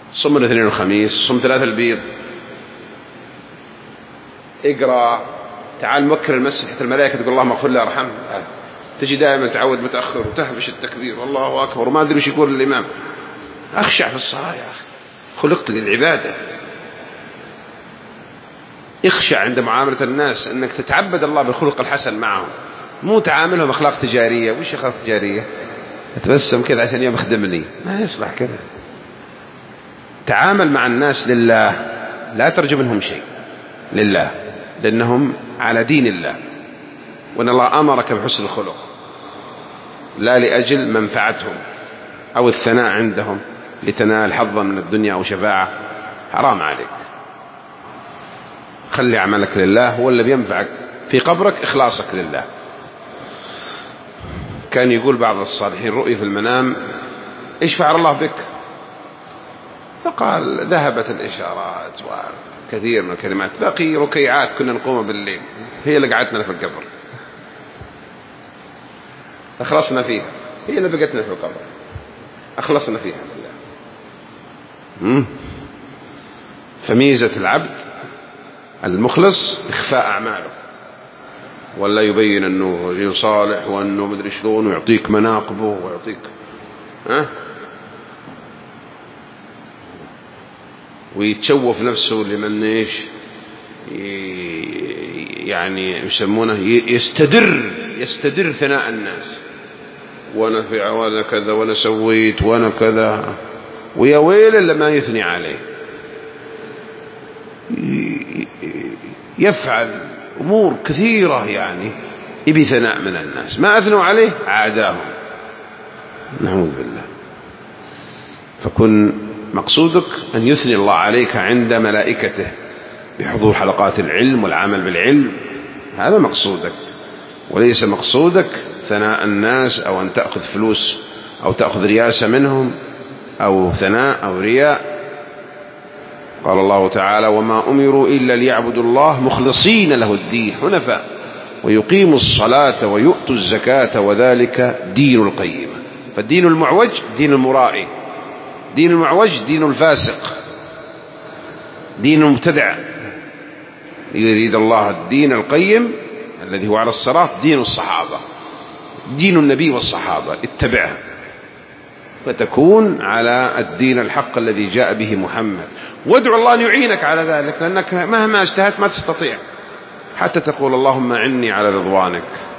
صم الاثنين والخميس، صم 3 البيض، اقرأ، تعال مكر المسجد حتى الملائكة تقول اللهم اغفر له ارحمه. تجي دائما تعود متأخر وتهبش التكبير والله أكبر وما أدري وش يقول الإمام. أخشع في الصلاة يا أخي، خلقت للعبادة. اخشع عند معاملة الناس أنك تتعبد الله بالخلق الحسن معهم، مو تعاملهم أخلاق تجارية. وش أخلاق تجارية؟ أتبسم كذا عشان يوم يخدمني، ما يصلح كذا. تعامل مع الناس لله، لا ترجو منهم شيء، لله، لأنهم على دين الله، وأن الله أمرك بحسن الخلق، لا لأجل منفعتهم أو الثناء عندهم لتنال حظا من الدنيا أو شفاعة. حرام عليك. خلي عملك لله، هو اللي بينفعك في قبرك، إخلاصك لله. كان يقول بعض الصالحين رؤي في المنام إيش فعل الله بك؟ فقال ذهبت الإشارات وكثير من الكلمات، باقي ركيعات كنا نقوم بالليل هي اللي قعدتنا في القبر، أخلصنا فيها، هي اللي بقتنا في القبر، أخلصنا فيها لله. فميزة العبد المخلص إخفاء أعماله، ولا يبين أنه رجل صالح وأنه مدري شلون ويعطيك مناقبه ويعطيك ويتشوف نفسه لمن إيش يعني يسمونه يستدر ثناء الناس، وأنا فعل وأنا كذا وأنا سويت وأنا كذا، ويا ويل اللي ما يثني عليه. يفعل أمور كثيرة يعني يبي ثناء من الناس، ما أثنوا عليه عاداهم، نعوذ بالله. فكن مقصودك أن يثني الله عليك عند ملائكته بحضور حلقات العلم والعمل بالعلم، هذا مقصودك، وليس مقصودك ثناء الناس أو أن تأخذ فلوس أو تأخذ رياسة منهم أو ثناء أو رياء. قال الله تعالى وما أمروا إلا ليعبدوا الله مخلصين له الدين حنفاء ويقيموا الصلاة ويؤتوا الزكاة وذلك دين القيمة. فالدين المعوج دين المرائي، دين المعوج دين الفاسق، دين المبتدع. يريد الله الدين القيم الذي هو على الصراط دين الصحابة، دين النبي والصحابة، اتبعه فتكون على الدين الحق الذي جاء به محمد. وادعو الله أن يعينك على ذلك، لأنك مهما اجتهدت ما تستطيع حتى تقول اللهم أعني على رضوانك.